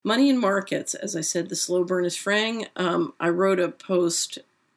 Money in markets, as I said, the slow burn is fraying. I wrote a post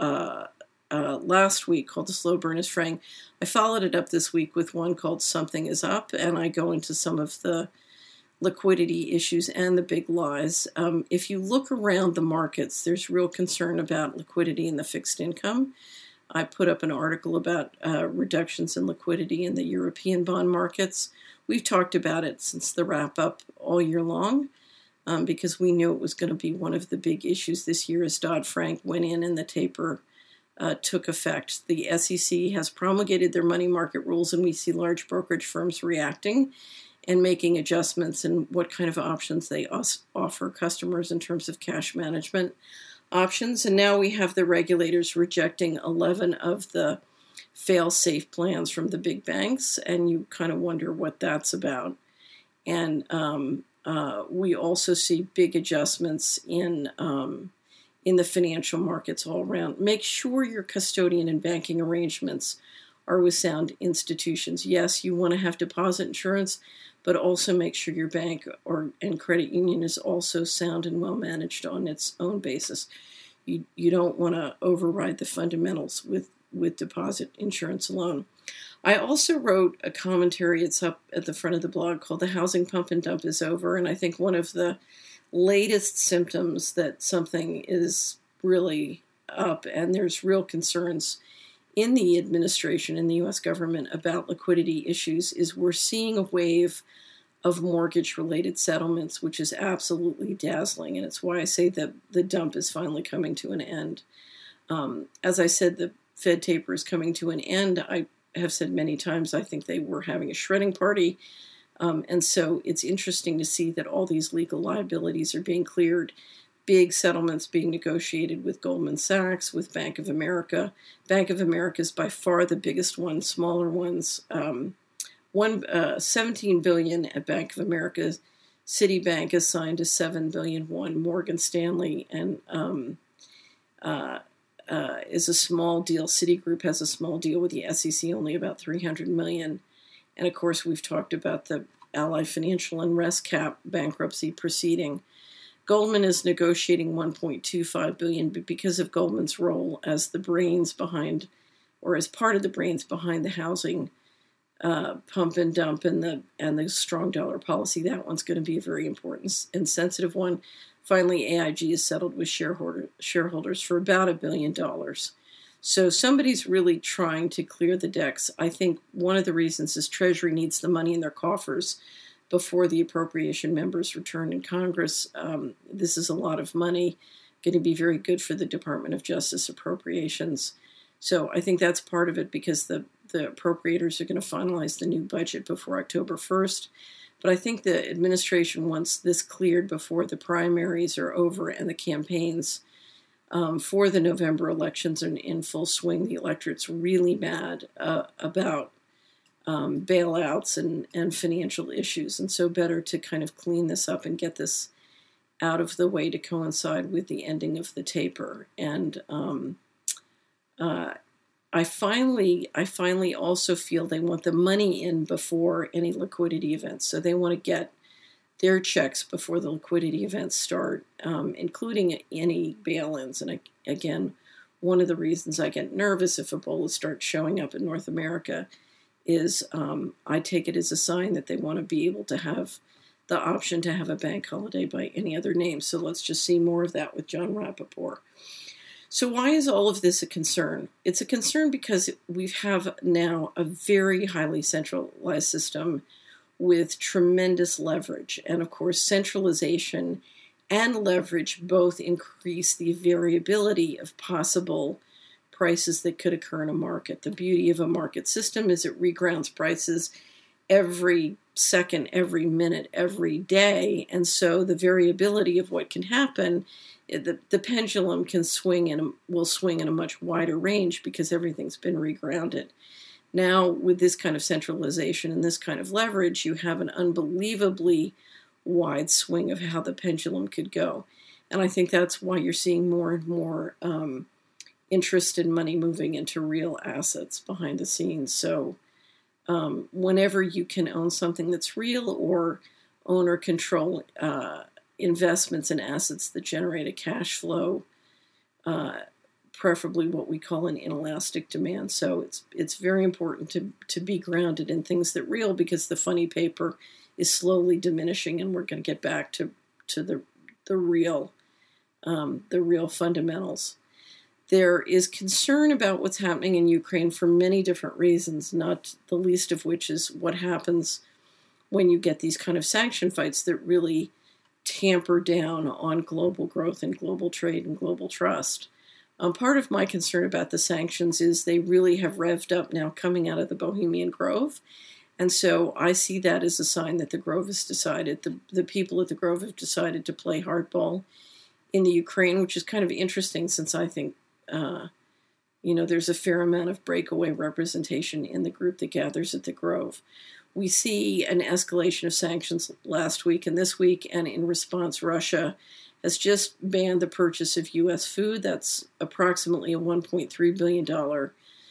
last week called The Slow Burn is Fraying. I followed it up this week with one called Something is Up, and I go into some of the liquidity issues and the big lies. If you look around the markets, there's real concern about liquidity in the fixed income. I put up an article about reductions in liquidity in the European bond markets. We've talked about it since the wrap-up all year long. Because we knew it was going to be one of the big issues this year as Dodd-Frank went in and the taper took effect. The SEC has promulgated their money market rules, and we see large brokerage firms reacting and making adjustments in what kind of options they offer customers in terms of cash management options. And now we have the regulators rejecting 11 of the fail-safe plans from the big banks, and you kind of wonder what that's about. And we also see big adjustments in the financial markets all around. Make sure your custodian and banking arrangements are with sound institutions. Yes, you want to have deposit insurance, but also make sure your bank and credit union is also sound and well managed on its own basis. You don't want to override the fundamentals with deposit insurance alone. I also wrote a commentary, it's up at the front of the blog, called The Housing Pump and Dump is Over. And I think one of the latest symptoms that something is really up and there's real concerns in the administration, in the U.S. government, about liquidity issues is we're seeing a wave of mortgage-related settlements, which is absolutely dazzling. And it's why I say that the dump is finally coming to an end. As I said, the Fed taper is coming to an end. I have said many times, I think they were having a shredding party. And so it's interesting to see that all these legal liabilities are being cleared, big settlements being negotiated with Goldman Sachs, with Bank of America. Bank of America is by far the biggest one, smaller ones. $17 billion at Bank of America. Citibank has signed a $7 billion one. Morgan Stanley and is a small deal. Citigroup has a small deal with the SEC, only about $300 million. And of course, we've talked about the Ally Financial and ResCap bankruptcy proceeding. Goldman is negotiating $1.25 billion, but because of Goldman's role as the brains behind, or as part of the brains behind the housing pump and dump and the strong dollar policy, that one's going to be a very important and sensitive one. Finally, AIG is settled with shareholders for about $1 billion. So somebody's really trying to clear the decks. I think one of the reasons is Treasury needs the money in their coffers before the appropriation members return in Congress. This is a lot of money, going to be very good for the Department of Justice appropriations. So I think that's part of it, because the appropriators are going to finalize the new budget before October 1st. But I think the administration wants this cleared before the primaries are over and the campaigns for the November elections are in full swing. The electorate's really mad about bailouts and financial issues. And so better to kind of clean this up and get this out of the way to coincide with the ending of the taper. And I finally also feel they want the money in before any liquidity events. So they want to get their checks before the liquidity events start, including any bail-ins. And again, one of the reasons I get nervous if Ebola starts showing up in North America is I take it as a sign that they want to be able to have the option to have a bank holiday by any other name. So let's just see more of that with Jon Rappoport. So why is all of this a concern? It's a concern because we have now a very highly centralized system with tremendous leverage. And of course, centralization and leverage both increase the variability of possible prices that could occur in a market. The beauty of a market system is it regrounds prices every second, every minute, every day. And so the variability of what can happen, the pendulum will swing in a much wider range because everything's been regrounded. Now, with this kind of centralization and this kind of leverage, you have an unbelievably wide swing of how the pendulum could go. And I think that's why you're seeing more and more interest in money moving into real assets behind the scenes. So whenever you can own something that's real or own or control investments in assets that generate a cash flow, preferably what we call an inelastic demand. So it's very important to be grounded in things that are real, because the funny paper is slowly diminishing, and we're going to get back to the real fundamentals. There is concern about what's happening in Ukraine for many different reasons, not the least of which is what happens when you get these kind of sanction fights that really tamper down on global growth and global trade and global trust. Part of my concern about the sanctions is they really have revved up now coming out of the Bohemian Grove. And so I see that as a sign that the Grove has decided, the people at the Grove have decided to play hardball in the Ukraine, which is kind of interesting, since I think, there's a fair amount of breakaway representation in the group that gathers at the Grove. We see an escalation of sanctions last week and this week, and in response, Russia has just banned the purchase of U.S. food. That's approximately a $1.3 billion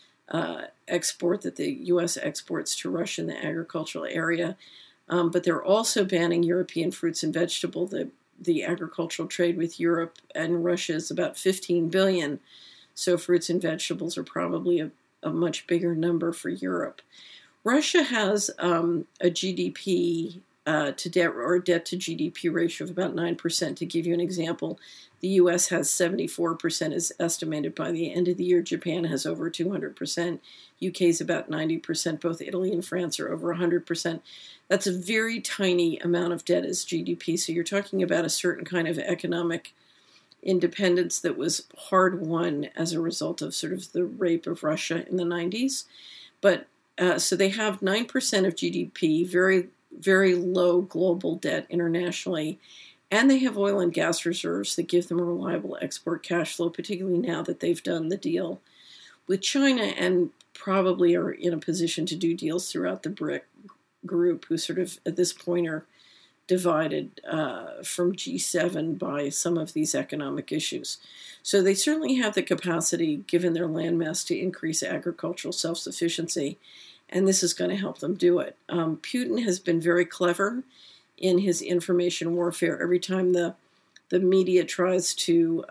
export that the U.S. exports to Russia in the agricultural area. But they're also banning European fruits and vegetables. The agricultural trade with Europe and Russia is about $15 billion. So fruits and vegetables are probably a much bigger number for Europe. Russia has a GDP to debt, or debt to GDP ratio of about 9%. To give you an example, the U.S. has 74% is estimated by the end of the year. Japan has over 200%. UK is about 90%. Both Italy and France are over 100%. That's a very tiny amount of debt as GDP. So you're talking about a certain kind of economic independence that was hard won as a result of sort of the rape of Russia in the 90s. But so they have 9% of GDP, very, very low global debt internationally, and they have oil and gas reserves that give them a reliable export cash flow, particularly now that they've done the deal with China and probably are in a position to do deals throughout the BRIC group, who sort of at this point are divided from G7 by some of these economic issues. So they certainly have the capacity, given their landmass, to increase agricultural self-sufficiency, and this is going to help them do it. Putin has been very clever in his information warfare. Every time the media tries to,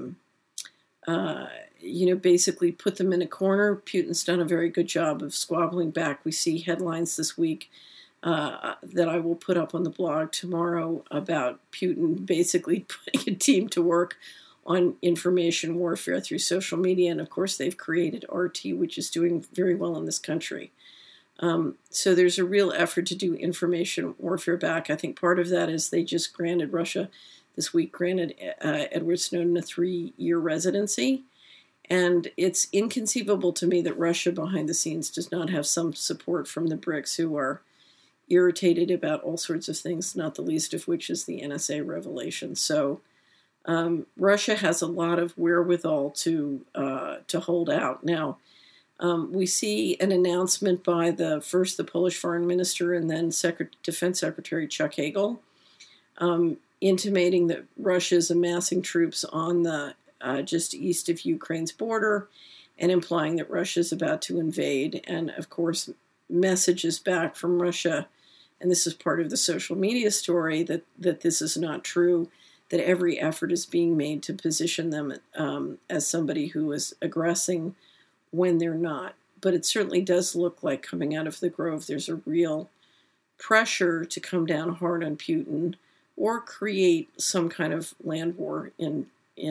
basically put them in a corner, Putin's done a very good job of squabbling back. We see headlines this week that I will put up on the blog tomorrow about Putin basically putting a team to work on information warfare through social media. And of course, they've created RT, which is doing very well in this country. So there's a real effort to do information warfare back. I think part of that is they just granted Russia this week, granted Edward Snowden a 3-year residency. And it's inconceivable to me that Russia behind the scenes does not have some support from the BRICS, who are irritated about all sorts of things, not the least of which is the NSA revelation. So Russia has a lot of wherewithal to hold out. Now, we see an announcement by first the Polish foreign minister and then Defense Secretary Chuck Hagel, intimating that Russia is amassing troops on the just east of Ukraine's border, and implying that Russia is about to invade. And of course, messages back from Russia, and this is part of the social media story, that this is not true, that every effort is being made to position them as somebody who is aggressing when they're not. But it certainly does look like, coming out of the Grove, there's a real pressure to come down hard on Putin or create some kind of land war in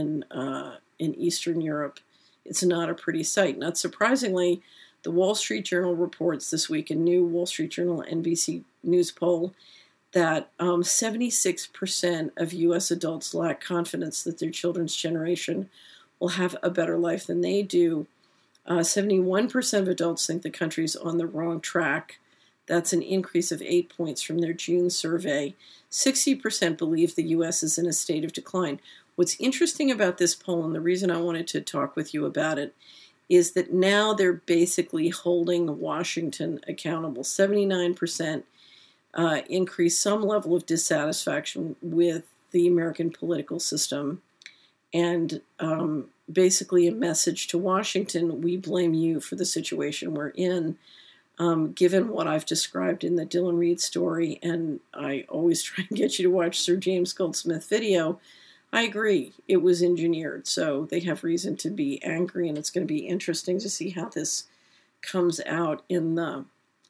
Eastern Europe. It's not a pretty sight. Not surprisingly, the Wall Street Journal reports this week, a new Wall Street Journal NBC News poll, that 76% of U.S. adults lack confidence that their children's generation will have a better life than they do. 71% of adults think the country's on the wrong track. That's an increase of 8 points from their June survey. 60% believe the U.S. is in a state of decline. What's interesting about this poll, and the reason I wanted to talk with you about it, is that now they're basically holding Washington accountable. 79% increase some level of dissatisfaction with the American political system, and basically a message to Washington: we blame you for the situation we're in. given what I've described in the Dylan Reed story, and I always try and get you to watch Sir James Goldsmith video, I agree. It was engineered, so they have reason to be angry, and it's going to be interesting to see how this comes out in the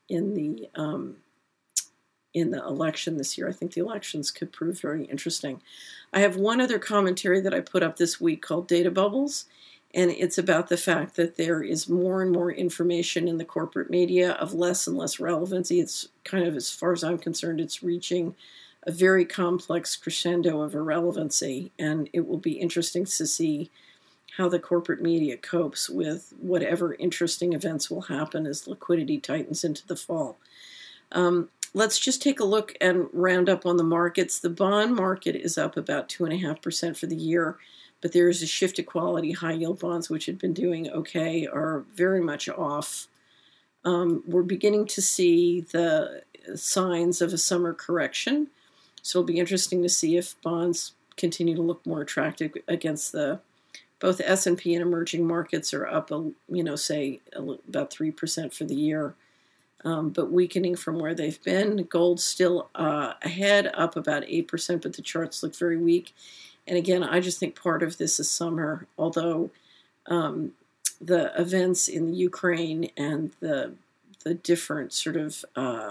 election this year. I think the elections could prove very interesting. I have one other commentary that I put up this week called Data Bubbles, and it's about the fact that there is more and more information in the corporate media of less and less relevancy. It's kind of, as far as I'm concerned, it's reaching a very complex crescendo of irrelevancy, and it will be interesting to see how the corporate media copes with whatever interesting events will happen as liquidity tightens into the fall. Let's just take a look and round up on the markets. The bond market is up about 2.5% for the year, but there is a shift to quality. High yield bonds, which had been doing okay, are very much off. We're beginning to see the signs of a summer correction, so it'll be interesting to see if bonds continue to look more attractive against both S&P and emerging markets are up, say about 3% for the year. But weakening from where they've been. Gold's still ahead, up about 8%, but the charts look very weak. And again, I just think part of this is summer, although the events in the Ukraine and the different sort of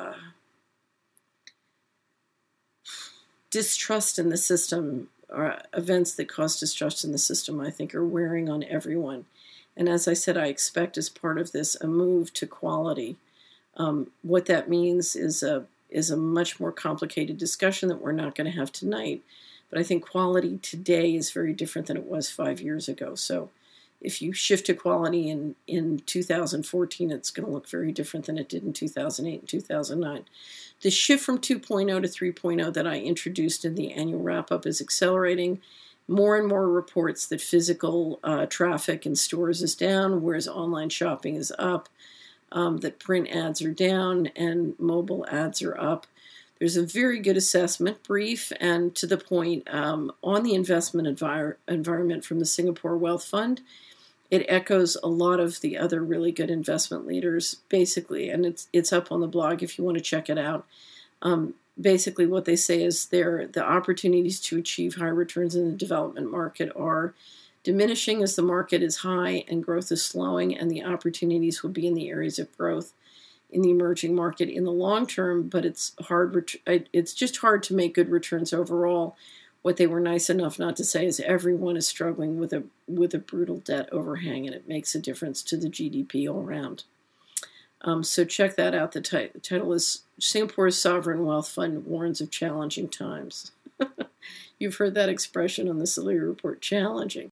distrust in the system, or events that cause distrust in the system, I think are wearing on everyone. And as I said, I expect as part of this a move to quality. What that means is a much more complicated discussion that we're not going to have tonight. But I think quality today is very different than it was 5 years ago. So if you shift to quality in 2014, it's going to look very different than it did in 2008 and 2009. The shift from 2.0 to 3.0 that I introduced in the annual wrap-up is accelerating. More and more reports that physical traffic in stores is down, whereas online shopping is up. That print ads are down and mobile ads are up. There's a very good assessment, brief and to the point, on the investment environment from the Singapore Wealth Fund. It echoes a lot of the other really good investment leaders, basically, and it's up on the blog if you want to check it out. Basically, what they say is the opportunities to achieve high returns in the development market are diminishing as the market is high and growth is slowing, and the opportunities will be in the areas of growth in the emerging market in the long term, but it's just hard to make good returns overall. What they were nice enough not to say is everyone is struggling with a brutal debt overhang, and it makes a difference to the GDP all around. So check that out. The title is Singapore's Sovereign Wealth Fund Warns of Challenging Times. You've heard that expression on the Salary Report, challenging.